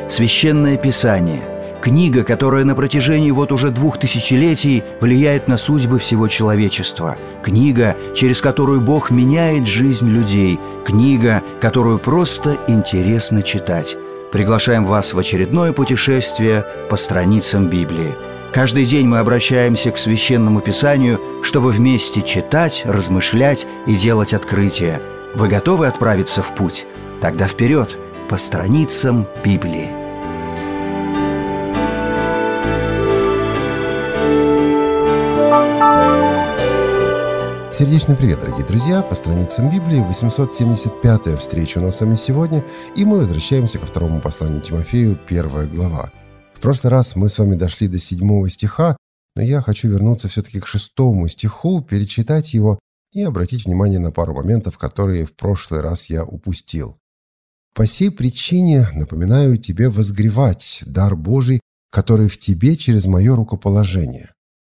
Священное Писание – книга, которая на протяжении вот уже 2000 летий влияет на судьбы всего человечества. Книга, через которую Бог меняет жизнь людей. Книга, которую просто интересно читать. Приглашаем вас в очередное путешествие по страницам Библии. Каждый день мы обращаемся к Священному Писанию, чтобы вместе читать, размышлять и делать открытия. Вы готовы отправиться в путь? Тогда вперед, по страницам Библии. Сердечный привет, дорогие друзья! По страницам Библии 875-я встреча у нас с вами сегодня, и мы возвращаемся ко второму посланию Тимофею, 1 глава. В прошлый раз мы с вами дошли до 7 стиха, но я хочу вернуться все-таки к 6 стиху, перечитать его и обратить внимание на пару моментов, которые в прошлый раз я упустил. «По сей причине напоминаю тебе возгревать дар Божий, который в тебе через мое рукоположение».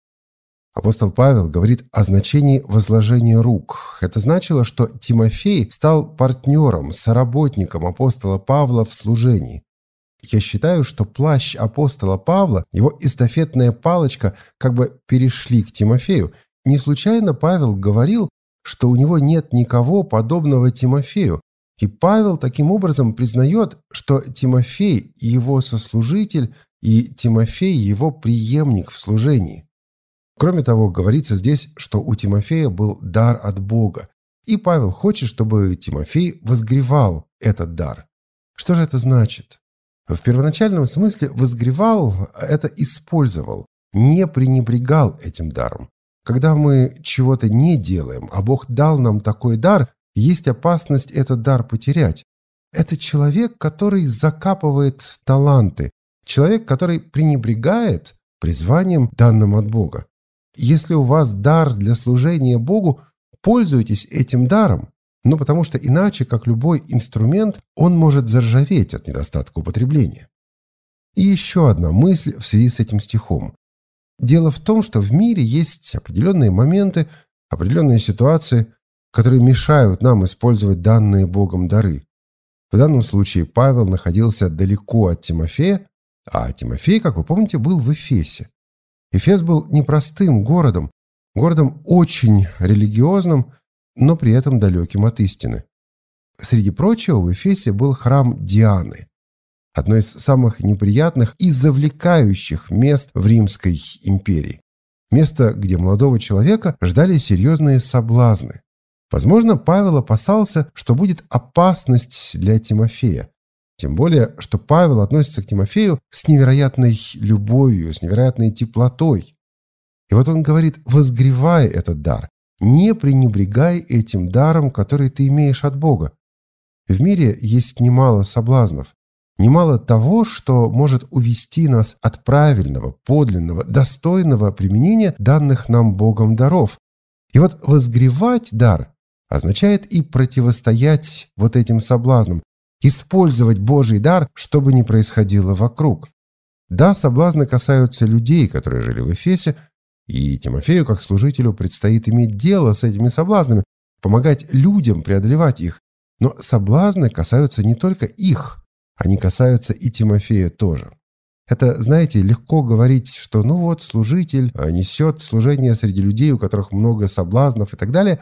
Апостол Павел говорит о значении возложения рук. Это значило, что Тимофей стал партнером, соработником апостола Павла в служении. Я считаю, что плащ апостола Павла, его эстафетная палочка как бы перешли к Тимофею. Не случайно Павел говорил, что у него нет никого подобного Тимофею. И Павел таким образом признает, что Тимофей – его сослужитель, и Тимофей – его преемник в служении. Кроме того, говорится здесь, что у Тимофея был дар от Бога, и Павел хочет, чтобы Тимофей возгревал этот дар. Что же это значит? В первоначальном смысле возгревал – это использовал, не пренебрегал этим даром. Когда мы чего-то не делаем, а Бог дал нам такой дар, есть опасность этот дар потерять. Это человек, который закапывает таланты, человек, который пренебрегает призванием, данным от Бога. Если у вас дар для служения Богу, пользуйтесь этим даром, потому что иначе, как любой инструмент, он может заржаветь от недостатка употребления. И еще одна мысль в связи с этим стихом. Дело в том, что в мире есть определенные моменты, определенные ситуации, которые мешают нам использовать данные Богом дары. В данном случае Павел находился далеко от Тимофея, а Тимофей, как вы помните, был в Эфесе. Эфес был непростым городом очень религиозным, но при этом далеким от истины. Среди прочего, в Эфесе был храм Дианы, одно из самых неприятных и завлекающих мест в Римской империи. Место, где молодого человека ждали серьезные соблазны. Возможно, Павел опасался, что будет опасность для Тимофея. Тем более, что Павел относится к Тимофею с невероятной любовью, с невероятной теплотой. И вот он говорит: возгревай этот дар, не пренебрегай этим даром, который ты имеешь от Бога. В мире есть немало соблазнов, немало того, что может увести нас от правильного, подлинного, достойного применения данных нам Богом даров. И вот возгревать дар означает и противостоять вот этим соблазнам, использовать Божий дар, что бы ни происходило вокруг. Да, соблазны касаются людей, которые жили в Эфесе, и Тимофею, как служителю, предстоит иметь дело с этими соблазнами, помогать людям преодолевать их. Но соблазны касаются не только их, они касаются и Тимофея тоже. Это, знаете, легко говорить, что служитель несет служение среди людей, у которых много соблазнов и так далее,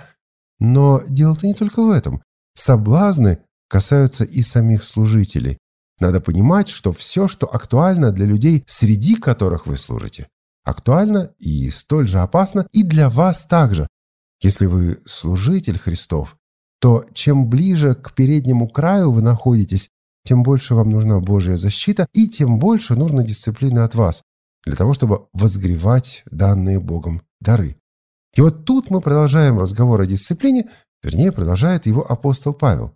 но дело-то не только в этом. Соблазны касаются и самих служителей. Надо понимать, что все, что актуально для людей, среди которых вы служите, актуально и столь же опасно и для вас также. Если вы служитель Христов, то чем ближе к переднему краю вы находитесь, тем больше вам нужна Божья защита и тем больше нужна дисциплина от вас, для того, чтобы возгревать данные Богом дары. И вот тут мы продолжаем разговор о дисциплине, продолжает его апостол Павел.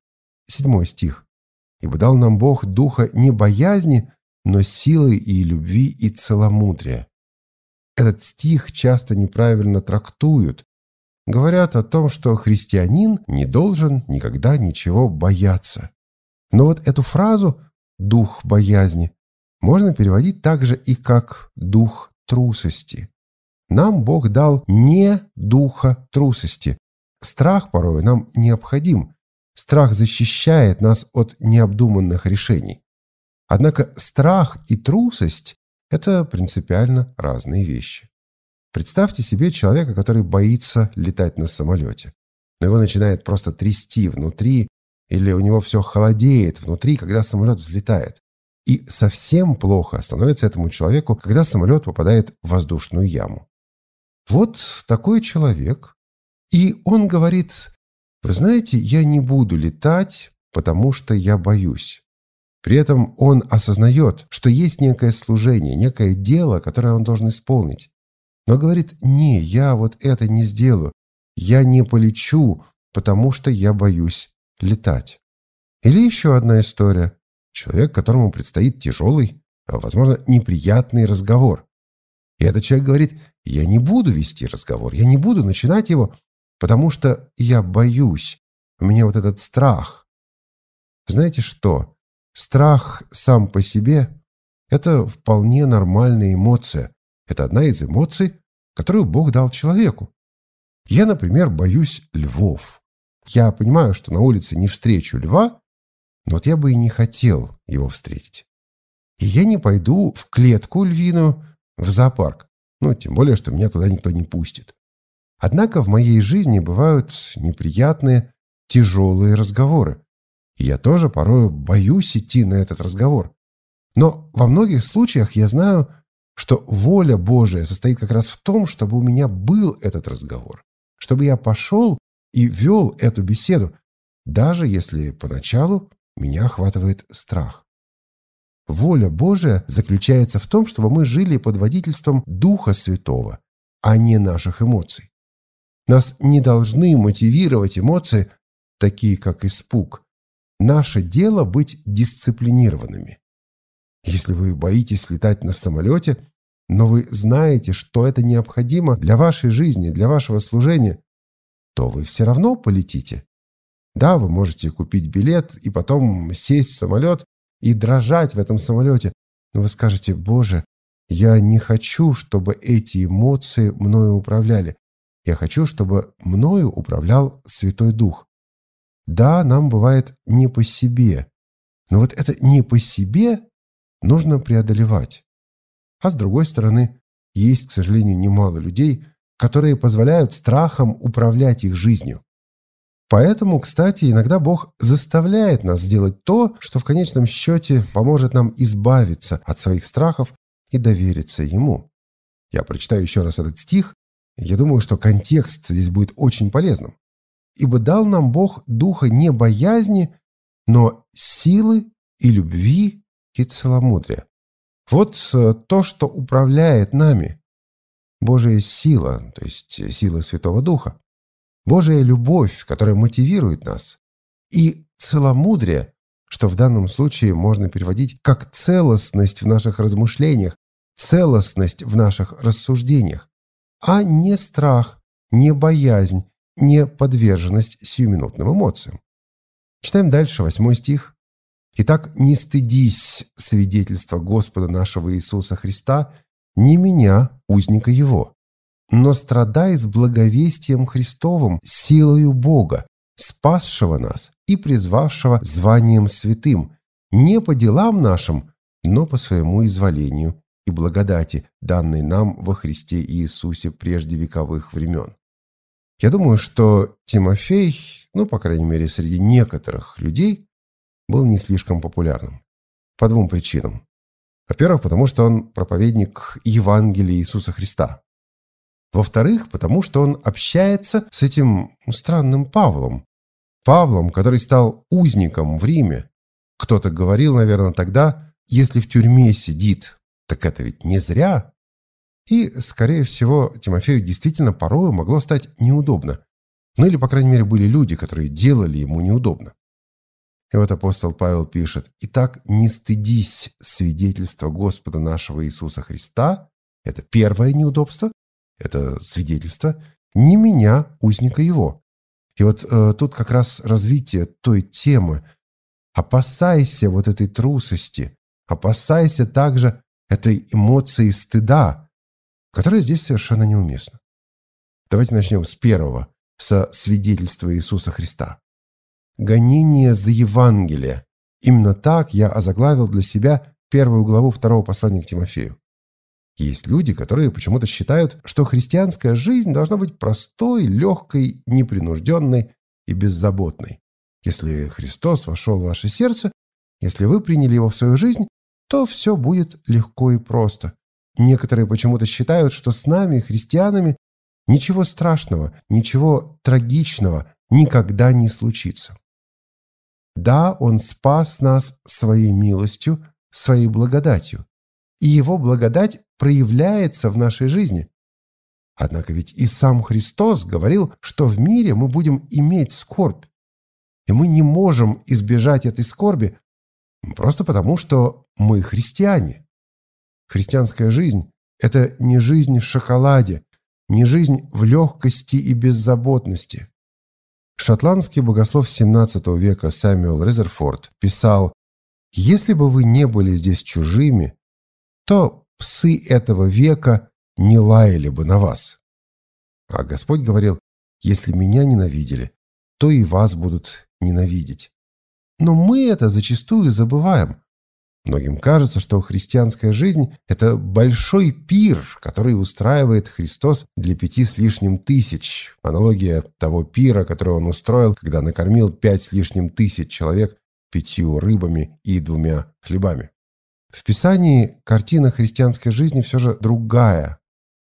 7 стих. «Ибо дал нам Бог духа не боязни, но силы и любви и целомудрия». Этот стих часто неправильно трактуют. Говорят о том, что христианин не должен никогда ничего бояться. Но вот эту фразу «дух боязни» можно переводить также и как «дух трусости». Нам Бог дал не духа трусости. Страх порой нам необходим. Страх защищает нас от необдуманных решений. Однако страх и трусость – это принципиально разные вещи. Представьте себе человека, который боится летать на самолете, но его начинает просто трясти внутри, или у него все холодеет внутри, когда самолет взлетает. И совсем плохо становится этому человеку, когда самолет попадает в воздушную яму. Вот такой человек, и он говорит: «Вы знаете, я не буду летать, потому что я боюсь». При этом он осознает, что есть некое служение, некое дело, которое он должен исполнить. Но говорит: «Не, я вот это не сделаю, я не полечу, потому что я боюсь летать». Или еще одна история. Человек, которому предстоит тяжелый, а, возможно, неприятный разговор. И этот человек говорит: «Я не буду вести разговор, я не буду начинать его, потому что я боюсь, у меня вот этот страх». Знаете что? Страх сам по себе – это вполне нормальная эмоция. Это одна из эмоций, которую Бог дал человеку. Я, например, боюсь львов. Я понимаю, что на улице не встречу льва, но вот я бы и не хотел его встретить. И я не пойду в клетку львиную, в зоопарк. Тем более, что меня туда никто не пустит. Однако в моей жизни бывают неприятные, тяжелые разговоры. И я тоже порой боюсь идти на этот разговор. Но во многих случаях я знаю, что воля Божия состоит как раз в том, чтобы у меня был этот разговор, чтобы я пошел и вел эту беседу, даже если поначалу меня охватывает страх. Воля Божия заключается в том, чтобы мы жили под водительством Духа Святого, а не наших эмоций. Нас не должны мотивировать эмоции, такие как испуг. Наше дело быть дисциплинированными. Если вы боитесь летать на самолете, но вы знаете, что это необходимо для вашей жизни, для вашего служения, то вы все равно полетите. Да, вы можете купить билет и потом сесть в самолет и дрожать в этом самолете, но вы скажете: «Боже, я не хочу, чтобы эти эмоции мною управляли. Я хочу, чтобы мною управлял Святой Дух». Да, нам бывает не по себе, но вот это не по себе нужно преодолевать. А с другой стороны, есть, к сожалению, немало людей, которые позволяют страхам управлять их жизнью. Поэтому, кстати, иногда Бог заставляет нас сделать то, что в конечном счете поможет нам избавиться от своих страхов и довериться Ему. Я прочитаю еще раз этот стих. Я думаю, что контекст здесь будет очень полезным. «Ибо дал нам Бог духа не боязни, но силы и любви и целомудрия». Вот то, что управляет нами. Божья сила, то есть сила Святого Духа. Божья любовь, которая мотивирует нас. И целомудрие, что в данном случае можно переводить как целостность в наших размышлениях, целостность в наших рассуждениях, а не страх, не боязнь, не подверженность сиюминутным эмоциям. Читаем дальше 8 стих. «Итак, не стыдись свидетельства Господа нашего Иисуса Христа, не меня, узника Его, но страдай с благовестием Христовым, силою Бога, спасшего нас и призвавшего званием святым, не по делам нашим, но по своему изволению и благодати, данной нам во Христе Иисусе прежде вековых времен». Я думаю, что Тимофей, по крайней мере, среди некоторых людей, был не слишком популярным. По 2 причинам. Во-первых, потому что он проповедник Евангелия Иисуса Христа. Во-вторых, потому что он общается с этим странным Павлом. Павлом, который стал узником в Риме. Кто-то говорил, наверное, тогда: если в тюрьме сидит, так это ведь не зря. И, скорее всего, Тимофею действительно порою могло стать неудобно. Или, по крайней мере, были люди, которые делали ему неудобно. И вот апостол Павел пишет: «Итак, не стыдись свидетельства Господа нашего Иисуса Христа». Это первое неудобство, это свидетельство, не меня, узника Его. И вот тут как раз развитие той темы. Опасайся вот этой трусости, опасайся также этой эмоции стыда, которая здесь совершенно неуместна. Давайте начнем с первого, со свидетельства Иисуса Христа. Гонение за Евангелие. Именно так я озаглавил для себя 1 главу 2 послания к Тимофею. Есть люди, которые почему-то считают, что христианская жизнь должна быть простой, легкой, непринужденной и беззаботной. Если Христос вошел в ваше сердце, если вы приняли Его в свою жизнь, то все будет легко и просто. Некоторые почему-то считают, что с нами, христианами, ничего страшного, ничего трагичного никогда не случится. Да, Он спас нас своей милостью, своей благодатью. И Его благодать проявляется в нашей жизни. Однако ведь и сам Христос говорил, что в мире мы будем иметь скорбь. И мы не можем избежать этой скорби просто потому, что мы христиане. Христианская жизнь – это не жизнь в шоколаде, не жизнь в легкости и беззаботности. Шотландский богослов XVII века Сэмюэл Резерфорд писал: «Если бы вы не были здесь чужими, то псы этого века не лаяли бы на вас». А Господь говорил: «Если меня ненавидели, то и вас будут ненавидеть». Но мы это зачастую забываем. Многим кажется, что христианская жизнь – это большой пир, который устраивает Христос для 5 с лишним тысяч. Аналогия того пира, который Он устроил, когда накормил 5 с лишним тысяч человек 5 рыбами и 2 хлебами. В Писании картина христианской жизни все же другая.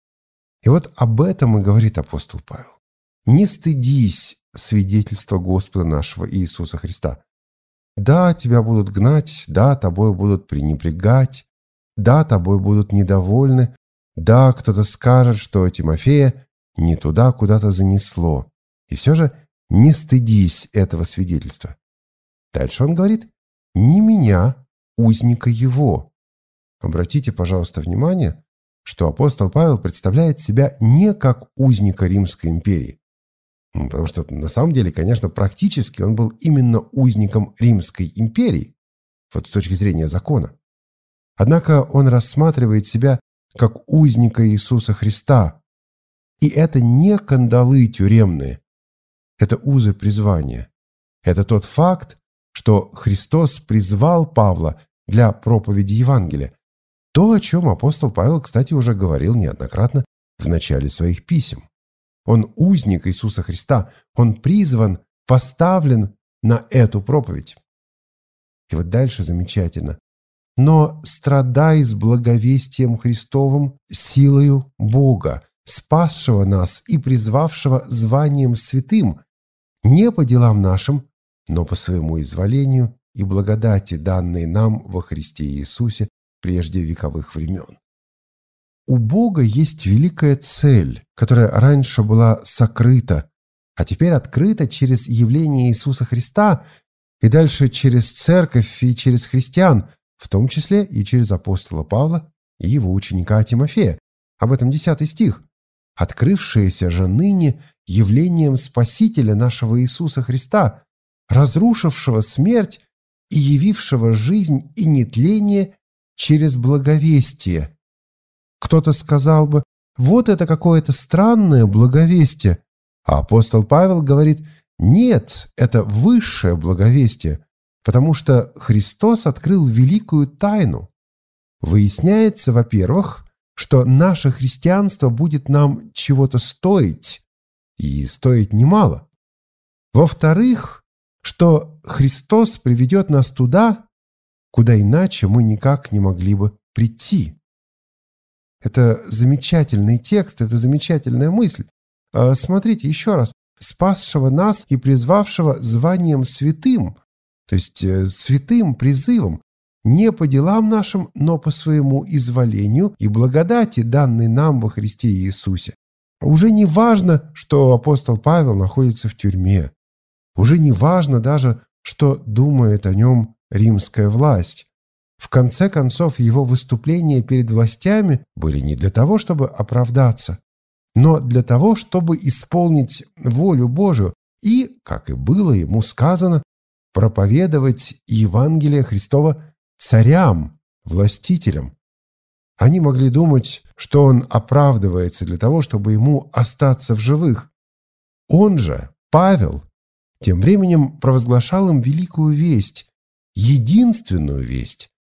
И вот об этом и говорит апостол Павел. «Не стыдись свидетельства Господа нашего Иисуса Христа. Да, тебя будут гнать, да, тобой будут пренебрегать, да, тобой будут недовольны, да, кто-то скажет, что Тимофея не туда куда-то занесло. И все же не стыдись этого свидетельства». Дальше он говорит: «Не меня, узника его». Обратите, пожалуйста, внимание, что апостол Павел представляет себя не как узника Римской империи. Потому что на самом деле, конечно, практически он был именно узником Римской империи, вот с точки зрения закона. Однако он рассматривает себя как узника Иисуса Христа. И это не кандалы тюремные, это узы призвания. Это тот факт, что Христос призвал Павла для проповеди Евангелия. То, о чем апостол Павел, кстати, уже говорил неоднократно в начале своих писем. Он узник Иисуса Христа, он призван, поставлен на эту проповедь. И вот дальше замечательно. «Но страдай с благовестием Христовым силою Бога, спасшего нас и призвавшего званием святым, не по делам нашим, но по своему изволению и благодати, данной нам во Христе Иисусе прежде вековых времен». У Бога есть великая цель, которая раньше была сокрыта, а теперь открыта через явление Иисуса Христа и дальше через церковь и через христиан, в том числе и через апостола Павла и его ученика Тимофея. Об этом 10 стих. «Открывшееся же ныне явлением Спасителя нашего Иисуса Христа, разрушившего смерть и явившего жизнь и нетление через благовестие». Кто-то сказал бы: вот это какое-то странное благовестие. А апостол Павел говорит: нет, это высшее благовестие, потому что Христос открыл великую тайну. Выясняется, во-первых, что наше христианство будет нам чего-то стоить, и стоить немало. Во-вторых, что Христос приведет нас туда, куда иначе мы никак не могли бы прийти. Это замечательный текст, это замечательная мысль. Смотрите еще раз. «Спасшего нас и призвавшего званием святым», то есть святым призывом, не по делам нашим, но по своему изволению и благодати, данной нам во Христе Иисусе. Уже не важно, что апостол Павел находится в тюрьме. Уже не важно даже, что думает о нем римская власть. В конце концов, его выступления перед властями были не для того, чтобы оправдаться, но для того, чтобы исполнить волю Божию и, как и было ему сказано, проповедовать Евангелие Христова царям, властителям. Они могли думать, что он оправдывается для того, чтобы ему остаться в живых. Он же, Павел, тем временем провозглашал им великую весть, единственную весть,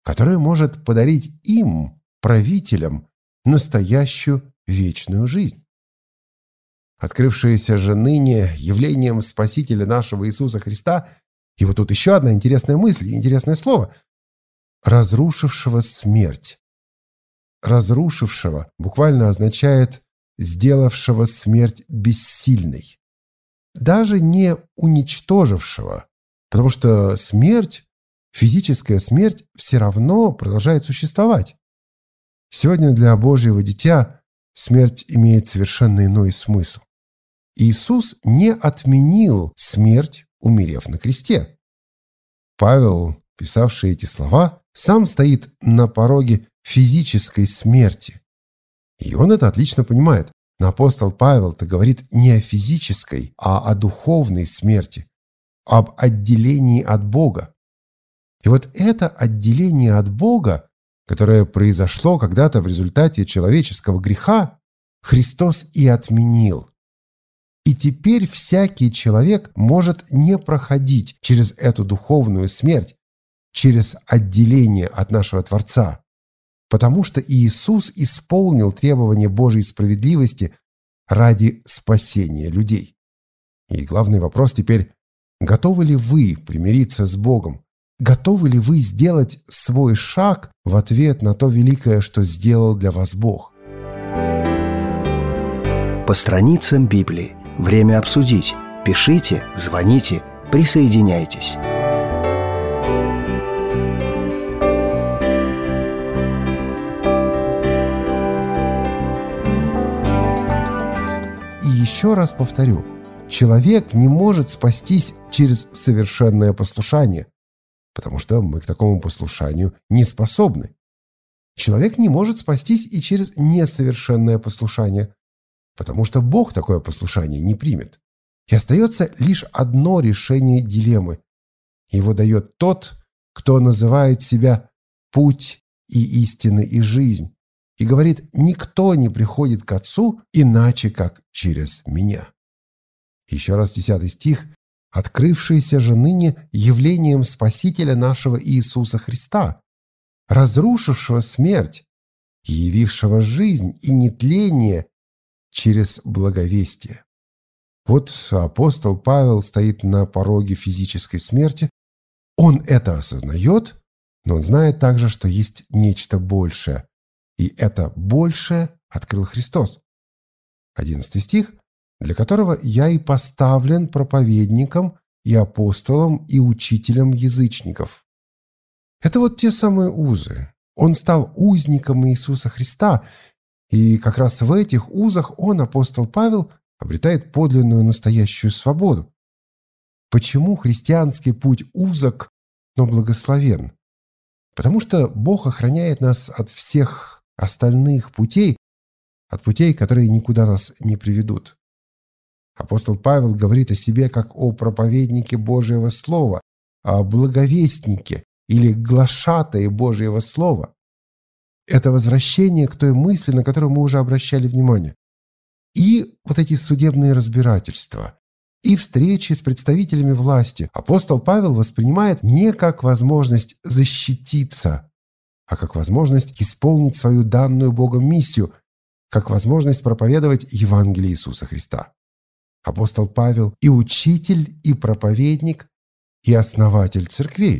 которое может подарить им, правителям, настоящую вечную жизнь. Открывшееся же ныне явлением Спасителя нашего Иисуса Христа, и вот тут еще одна интересная мысль, интересное слово, разрушившего смерть. Разрушившего буквально означает сделавшего смерть бессильной. Даже не уничтожившего, потому что смерть, физическая смерть, все равно продолжает существовать. Сегодня для Божьего дитя смерть имеет совершенно иной смысл. Иисус не отменил смерть, умерев на кресте. Павел, писавший эти слова, сам стоит на пороге физической смерти. И он это отлично понимает. Но апостол Павел-то говорит не о физической, а о духовной смерти, об отделении от Бога. И вот это отделение от Бога, которое произошло когда-то в результате человеческого греха, Христос и отменил. И теперь всякий человек может не проходить через эту духовную смерть, через отделение от нашего Творца, потому что Иисус исполнил требования Божьей справедливости ради спасения людей. И главный вопрос теперь: готовы ли вы примириться с Богом? Готовы ли вы сделать свой шаг в ответ на то великое, что сделал для вас Бог? По страницам Библии. Время обсудить. Пишите, звоните, присоединяйтесь. И еще раз повторю, человек не может спастись через совершенное послушание, потому что мы к такому послушанию не способны. Человек не может спастись и через несовершенное послушание, потому что Бог такое послушание не примет. И остается лишь одно решение дилеммы. Его дает тот, кто называет себя «путь и истина и жизнь», и говорит: «Никто не приходит к Отцу иначе, как через меня». Еще раз 10 стих. «Открывшееся же ныне явлением Спасителя нашего Иисуса Христа, разрушившего смерть и явившего жизнь и нетление через благовестие». Вот апостол Павел стоит на пороге физической смерти. Он это осознает, но он знает также, что есть нечто большее. И это большее открыл Христос. 11 стих. «Для которого я и поставлен проповедником и апостолом и учителем язычников». Это вот те самые узы. Он стал узником Иисуса Христа, и как раз в этих узах он, апостол Павел, обретает подлинную настоящую свободу. Почему христианский путь узок, но благословен? Потому что Бог охраняет нас от всех остальных путей, от путей, которые никуда нас не приведут. Апостол Павел говорит о себе как о проповеднике Божьего Слова, о благовестнике или глашатае Божьего Слова. Это возвращение к той мысли, на которую мы уже обращали внимание. И вот эти судебные разбирательства, и встречи с представителями власти апостол Павел воспринимает не как возможность защититься, а как возможность исполнить свою данную Богом миссию, как возможность проповедовать Евангелие Иисуса Христа. Апостол Павел и учитель, и проповедник, и основатель церквей.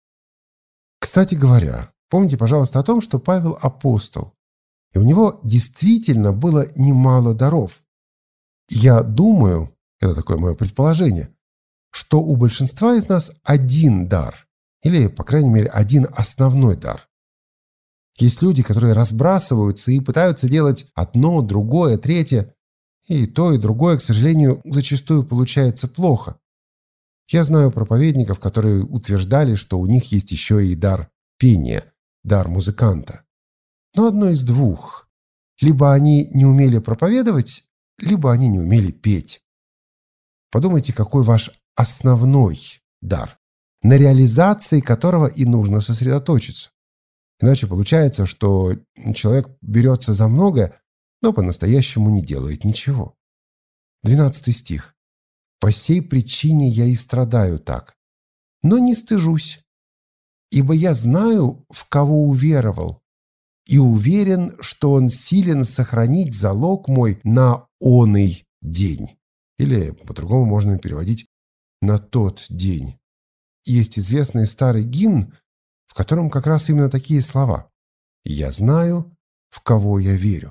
Кстати говоря, помните, пожалуйста, о том, что Павел апостол, и у него действительно было немало даров. Я думаю, это такое мое предположение, что у большинства из нас один дар, или, по крайней мере, один основной дар. Есть люди, которые разбрасываются и пытаются делать одно, другое, третье, и то, и другое, к сожалению, зачастую получается плохо. Я знаю проповедников, которые утверждали, что у них есть еще и дар пения, дар музыканта. Но одно из двух. Либо они не умели проповедовать, либо они не умели петь. Подумайте, какой ваш основной дар, на реализации которого и нужно сосредоточиться. Иначе получается, что человек берется за многое, но по-настоящему не делает ничего. 12 стих. «По сей причине я и страдаю так, но не стыжусь, Ибо я знаю, в кого уверовал, и уверен, что он силен сохранить залог мой на оный день». Или по-другому можно переводить «на тот день». Есть известный старый гимн, в котором как раз именно такие слова: «Я знаю, в кого я верю».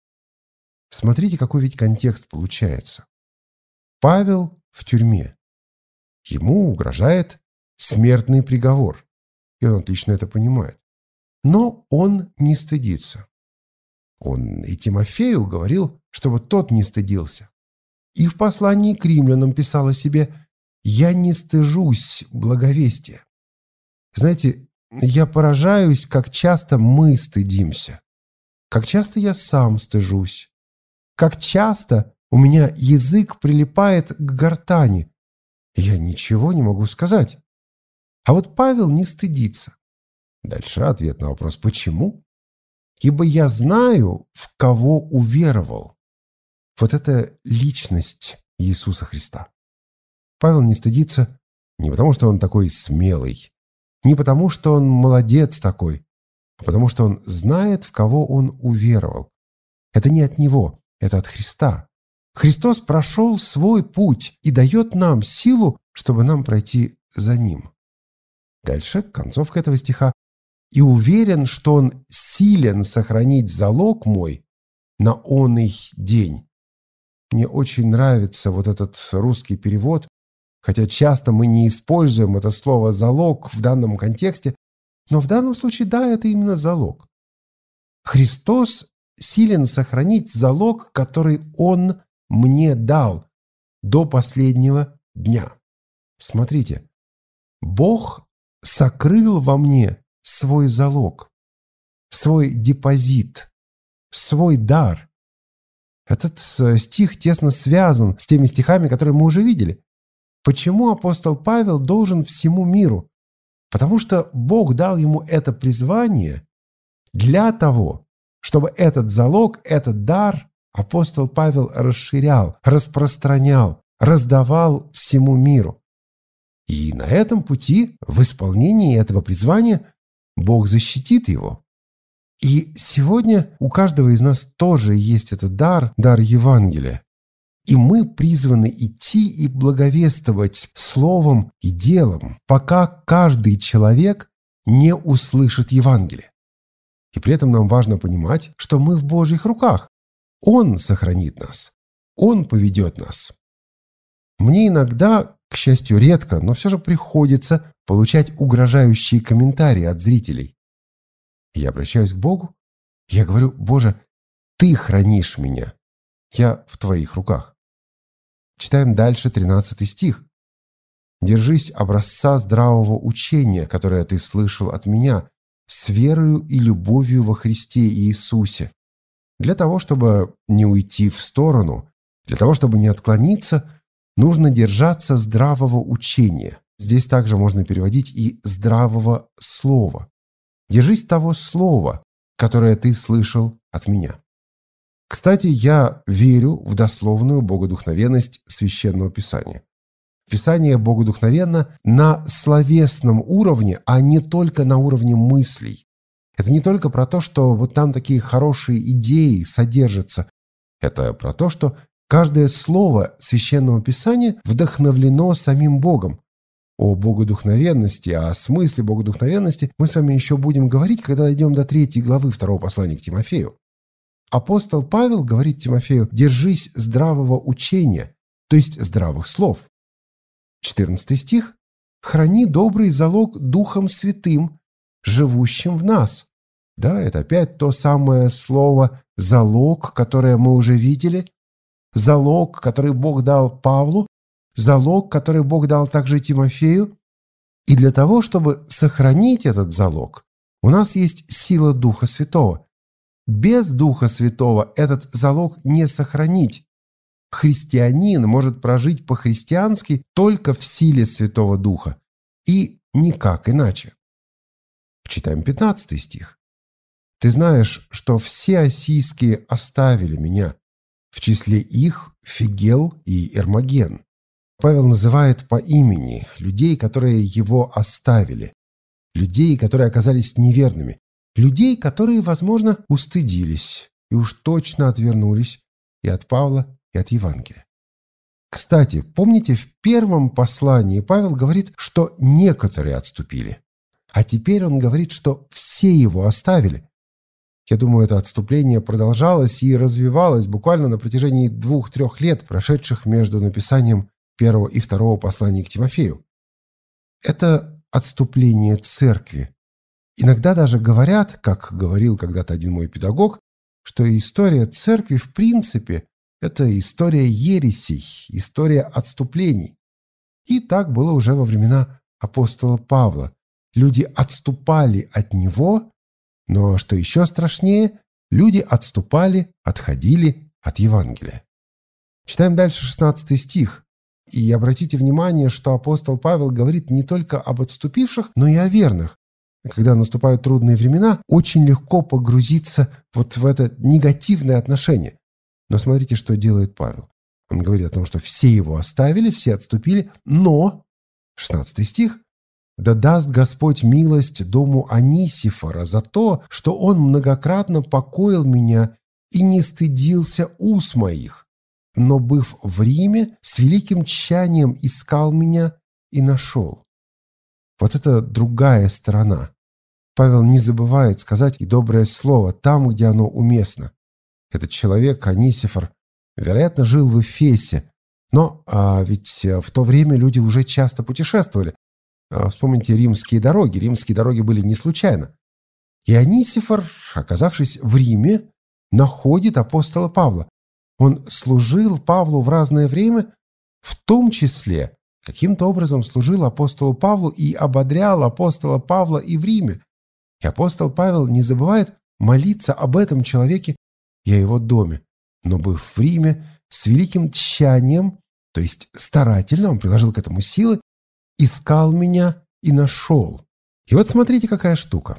Смотрите, какой ведь контекст получается. Павел в тюрьме. Ему угрожает смертный приговор, и он отлично это понимает. Но он не стыдится. Он и Тимофею говорил, чтобы тот не стыдился. И в послании к римлянам писал о себе: «Я не стыжусь благовестия». Знаете, я поражаюсь, как часто мы стыдимся. Как часто я сам стыжусь. Как часто у меня язык прилипает к гортани. Я ничего не могу сказать. А вот Павел не стыдится. Дальше ответ на вопрос «почему?» «Ибо я знаю, в кого уверовал». Вот это личность Иисуса Христа. Павел не стыдится не потому, что он такой смелый, не потому, что он молодец такой, а потому, что он знает, в кого он уверовал. Это не от него, это от Христа. Христос прошел свой путь и дает нам силу, чтобы нам пройти за ним. Дальше, концовка этого стиха. «И уверен, что он силен сохранить залог мой на оный день». Мне очень нравится вот этот русский перевод, хотя часто мы не используем это слово «залог» в данном контексте, но в данном случае, да, это именно залог. Христос силен сохранить залог, который Он мне дал до последнего дня. Смотрите, Бог сокрыл во мне свой залог, свой депозит, свой дар. Этот стих тесно связан с теми стихами, которые мы уже видели. Почему апостол Павел должен всему миру? Потому что Бог дал ему это призвание для того, чтобы этот залог, этот дар апостол Павел расширял, распространял, раздавал всему миру. И на этом пути, в исполнении этого призвания, Бог защитит его. И сегодня у каждого из нас тоже есть этот дар, дар Евангелия. И мы призваны идти и благовествовать словом и делом, пока каждый человек не услышит Евангелие. И при этом нам важно понимать, что мы в Божьих руках. Он сохранит нас. Он поведет нас. Мне иногда, к счастью, редко, но все же приходится получать угрожающие комментарии от зрителей. Я обращаюсь к Богу. Я говорю: «Боже, Ты хранишь меня. Я в Твоих руках». Читаем дальше 13 стих. «Держись образца здравого учения, которое ты слышал от меня, с верою и любовью во Христе Иисусе». Для того, чтобы не уйти в сторону, для того, чтобы не отклониться, нужно держаться здравого учения. Здесь также можно переводить и здравого слова. Держись того слова, которое ты слышал от меня. Кстати, я верю в дословную богодухновенность Священного Писания. Писание богодухновенно на словесном уровне, а не только на уровне мыслей. Это не только про то, что вот там такие хорошие идеи содержатся. Это про то, что каждое слово Священного Писания вдохновлено самим Богом. О богодухновенности, о смысле богодухновенности мы с вами еще будем говорить, когда дойдем до 3 главы 2 послания к Тимофею. Апостол Павел говорит Тимофею: «Держись здравого учения», то есть здравых слов. 14 стих. «Храни добрый залог Духом Святым, живущим в нас». Да, это опять то самое слово «залог», которое мы уже видели. Залог, который Бог дал Павлу, залог, который Бог дал также Тимофею. И для того, чтобы сохранить этот залог, у нас есть сила Духа Святого. Без Духа Святого этот залог не сохранить. Христианин может прожить по-христиански только в силе Святого Духа и никак иначе. Читаем 15 стих. «Ты знаешь, что все ассийские оставили меня, в числе их Фигел и Эрмоген». Павел называет по имени людей, которые его оставили. людей, которые оказались неверными, людей, которые, возможно, устыдились и уж точно отвернулись и от Павла, и от Евангелия. Кстати, помните, в первом послании Павел говорит, что некоторые отступили, а теперь он говорит, что все его оставили. Я думаю, это отступление продолжалось и развивалось буквально на протяжении 2-3 лет, прошедших между написанием первого и второго послания к Тимофею. Это отступление церкви. Иногда даже говорят, как говорил когда-то один мой педагог, что история церкви в принципе – это история ересей, история отступлений. И так было уже во времена апостола Павла. Люди отступали от него, но, что еще страшнее, люди отступали, отходили от Евангелия. Читаем дальше 16 стих. И обратите внимание, что апостол Павел говорит не только об отступивших, но и о верных. Когда наступают трудные времена, очень легко погрузиться вот в это негативное отношение. Но смотрите, что делает Павел. Он говорит о том, что все его оставили, все отступили, но, 16 стих, «Да даст Господь милость дому Анисифора за то, что он многократно покоил меня и не стыдился уст моих, но, быв в Риме, с великим тщанием искал меня и нашел». Вот это другая сторона. Павел не забывает сказать и доброе слово там, где оно уместно. Этот человек, Анисифор, вероятно, жил в Эфесе, но ведь в то время люди уже часто путешествовали. Вспомните римские дороги. Римские дороги были не случайно. И Анисифор, оказавшись в Риме, находит апостола Павла. Он служил Павлу в разное время, в том числе каким-то образом служил апостолу Павлу и ободрял апостола Павла и в Риме. И апостол Павел не забывает молиться об этом человеке и о его доме. Но, быв в Риме, с великим тщанием, то есть старательно, он приложил к этому силы, искал меня и нашел. И вот смотрите, какая штука.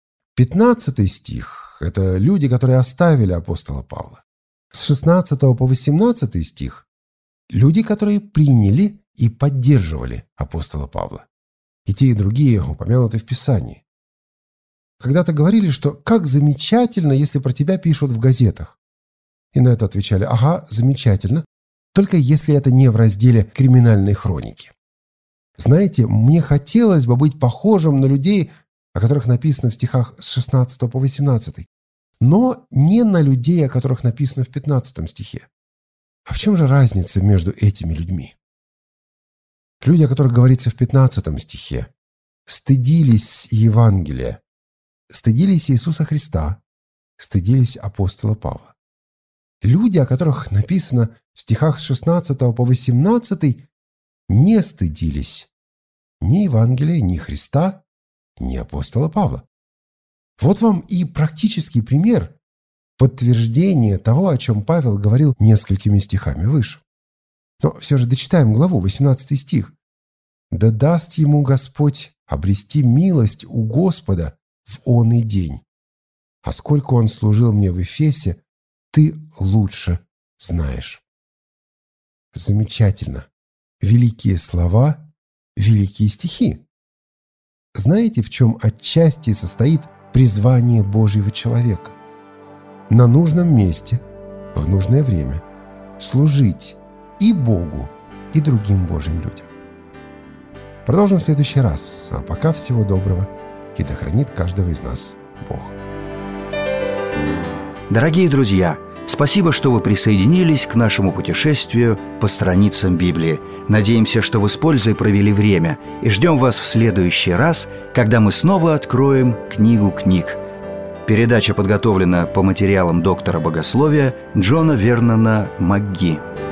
15 стих – это люди, которые оставили апостола Павла. С 16 по 18 стих – люди, которые приняли и поддерживали апостола Павла. И те, и другие упомянуты в Писании. Когда-то говорили, что как замечательно, если про тебя пишут в газетах. И на это отвечали: ага, замечательно, только если это не в разделе криминальной хроники. Знаете, мне хотелось бы быть похожим на людей, о которых написано в стихах с 16 по 18, но не на людей, о которых написано в 15 стихе. А в чем же разница между этими людьми? Люди, о которых говорится в 15 стихе, стыдились Евангелия, стыдились Иисуса Христа, стыдились апостола Павла. Люди, о которых написано в стихах с 16 по 18, не стыдились ни Евангелия, ни Христа, ни апостола Павла. Вот вам и практический пример, подтверждение того, о чем Павел говорил несколькими стихами выше. Но все же дочитаем главу, 18 стих. «Да даст ему Господь обрести милость у Господа в оный день. А сколько он служил мне в Эфесе, ты лучше знаешь». Замечательно. Великие слова, великие стихи. Знаете, в чем отчасти состоит призвание Божьего человека? На нужном месте, в нужное время служить и Богу, и другим Божьим людям. Продолжим в следующий раз. А пока всего доброго. И да хранит каждого из нас Бог. Дорогие друзья, спасибо, что вы присоединились к нашему путешествию по страницам Библии. Надеемся, что вы с пользой провели время, и ждем вас в следующий раз, когда мы снова откроем книгу книг. Передача подготовлена по материалам доктора богословия Джона Вернона МакГи.